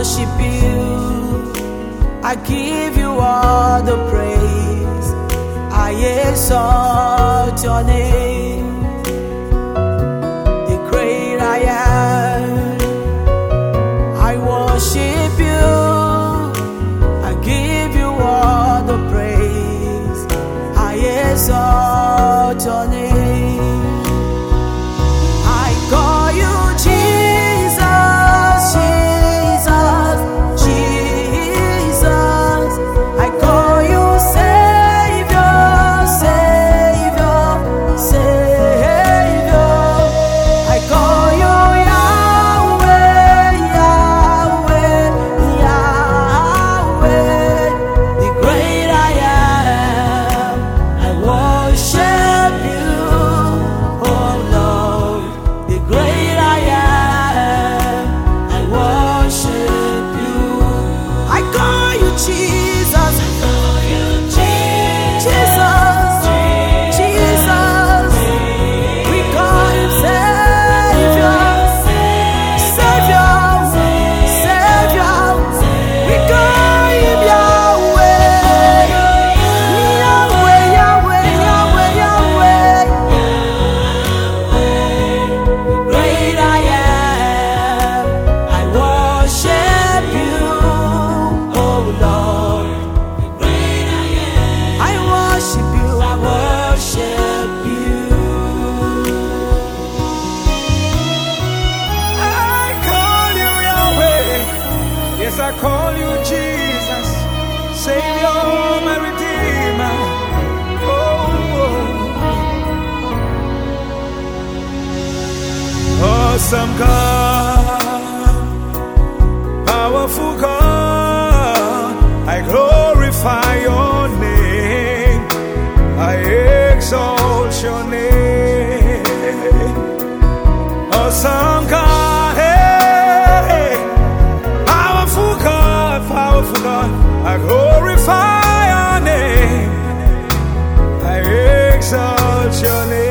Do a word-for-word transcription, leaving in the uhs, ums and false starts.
worship you, I give you all the praise, I exalt your name. The great I am, I worship you, I give you all the praise, I exalt your name. I call you Jesus, Jesus, Jesus. I call you Savior, Savior, Savior. I call you Yahweh, Yahweh, Yahweh. The great I am, I worship you, oh Lord. The great I am, I worship you. I call you Jesus, Jesus, Jesus. We call him Savior, Savior, Savior. We call him Yahweh, Yahweh, Yahweh, Yahweh, Yahweh. Great I am, I worship you, oh Lord. Great I am, I worship you, I worship you. I call you Yahweh. Yes, I call you Jesus, Savior, my Redeemer. Oh, awesome God, powerful God, I glorify your name, I exalt your name. Awesome God, hey, powerful God, powerful God, I glorify your name, I exalt your name.